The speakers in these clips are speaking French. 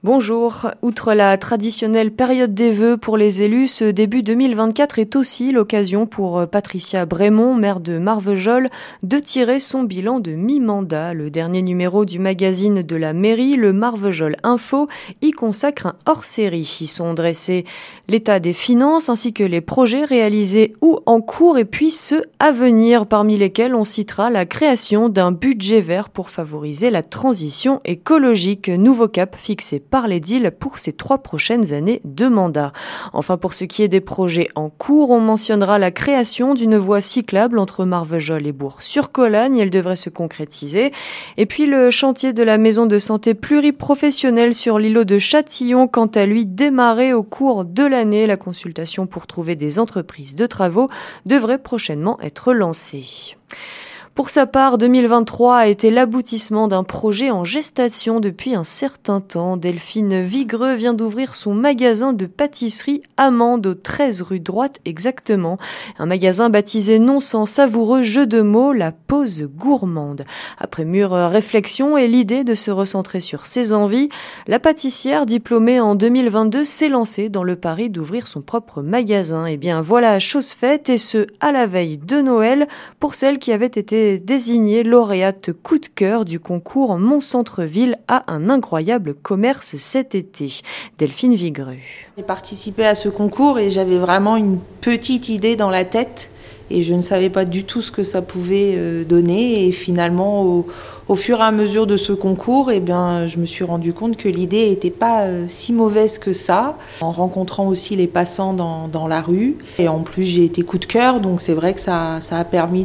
Bonjour. Outre la traditionnelle période des vœux pour les élus, ce début 2024 est aussi l'occasion pour Patricia Brémond, maire de Marvejols, de tirer son bilan de mi-mandat. Le dernier numéro du magazine de la mairie, le Marvejols Info, y consacre un hors-série. Y sont dressés l'état des finances ainsi que les projets réalisés ou en cours et puis ceux à venir, parmi lesquels on citera la création d'un budget vert pour favoriser la transition écologique. Nouveau cap fixé par l'édile pour ces 3 prochaines années de mandat. Enfin, pour ce qui est des projets en cours, on mentionnera la création d'une voie cyclable entre Marvejols et Bourg-sur-Cologne. Elle devrait se concrétiser. Et puis le chantier de la maison de santé pluriprofessionnelle sur l'îlot de Châtillon, quant à lui, démarré au cours de l'année. La consultation pour trouver des entreprises de travaux devrait prochainement être lancée. Pour sa part, 2023 a été l'aboutissement d'un projet en gestation depuis un certain temps. Delphine Vigreux vient d'ouvrir son magasin de pâtisserie Amande, au 13 rue Droite exactement. Un magasin baptisé non sans savoureux jeu de mots, la pause gourmande. Après mûre réflexion et l'idée de se recentrer sur ses envies, la pâtissière diplômée en 2022 s'est lancée dans le pari d'ouvrir son propre magasin. Et bien voilà, chose faite, et ce, à la veille de Noël, pour celle qui avait été désignée lauréate coup de cœur du concours Mon Centre-Ville a un incroyable commerce cet été. Delphine Vigreux. J'ai participé à ce concours et j'avais vraiment une petite idée dans la tête et je ne savais pas du tout ce que ça pouvait donner. Et finalement, au fur et à mesure de ce concours, je me suis rendu compte que l'idée n'était pas si mauvaise que ça, en rencontrant aussi les passants dans la rue. Et en plus, j'ai été coup de cœur, donc c'est vrai que ça a permis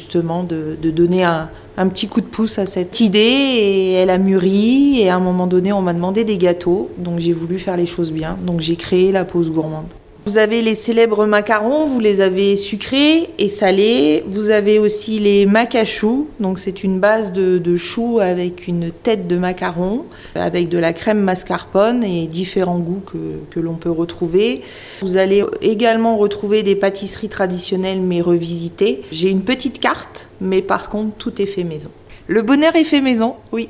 de donner un petit coup de pouce à cette idée, et elle a mûri, et à un moment donné, on m'a demandé des gâteaux, donc j'ai voulu faire les choses bien, donc j'ai créé la pause gourmande. Vous avez les célèbres macarons, vous les avez sucrés et salés. Vous avez aussi les mac à choux, donc c'est une base de choux avec une tête de macaron, avec de la crème mascarpone et différents goûts que l'on peut retrouver. Vous allez également retrouver des pâtisseries traditionnelles mais revisitées. J'ai une petite carte, mais par contre tout est fait maison. Le bonheur est fait maison, oui.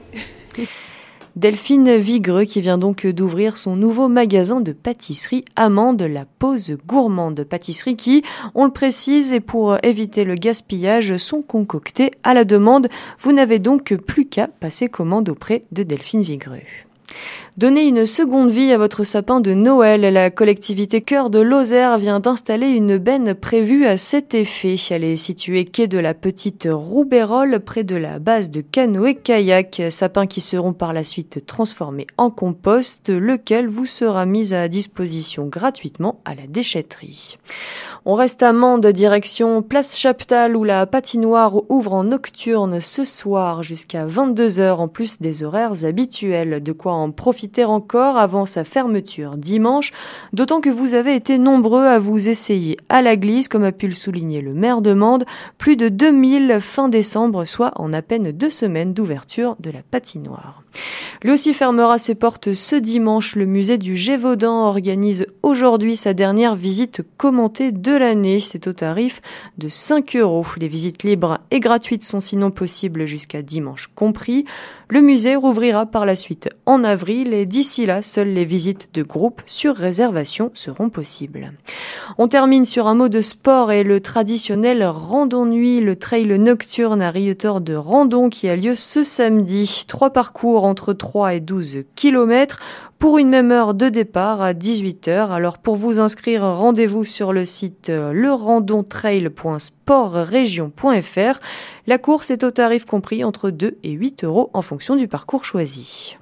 Delphine Vigreux qui vient donc d'ouvrir son nouveau magasin de pâtisserie Amande, la pause gourmande. Pâtisserie qui, on le précise, et pour éviter le gaspillage, sont concoctées à la demande. Vous n'avez donc plus qu'à passer commande auprès de Delphine Vigreux. Donnez une seconde vie à votre sapin de Noël. La collectivité Cœur de Lozère vient d'installer une benne prévue à cet effet. Elle est située quai de la Petite Roubérole, près de la base de canoë-kayak. Sapins qui seront par la suite transformés en compost, lequel vous sera mis à disposition gratuitement à la déchetterie. On reste à Mende, direction Place Chaptal, où la patinoire ouvre en nocturne ce soir jusqu'à 22h, en plus des horaires habituels. De quoi en profiter encore avant sa fermeture dimanche, d'autant que vous avez été nombreux à vous essayer à la glisse, comme a pu le souligner le maire de Mende, plus de 2000 fin décembre, soit en à peine 2 semaines d'ouverture de la patinoire. Lui aussi fermera ses portes ce dimanche. Le musée du Gévaudan organise aujourd'hui sa dernière visite commentée de l'année. C'est au tarif de 5 €. Les visites libres et gratuites sont sinon possibles jusqu'à dimanche compris. Le musée rouvrira par la suite en avril et d'ici là, seules les visites de groupe sur réservation seront possibles. On termine sur un mot de sport et le traditionnel randon-nuit, le trail nocturne à Rietor de Randon qui a lieu ce samedi. 3 parcours entre 3 et 12 km pour une même heure de départ à 18h. Alors pour vous inscrire, rendez-vous sur le site lerandontrail.sportregion.fr. La course est au tarif compris entre 2 et 8 € en fonction du parcours choisi.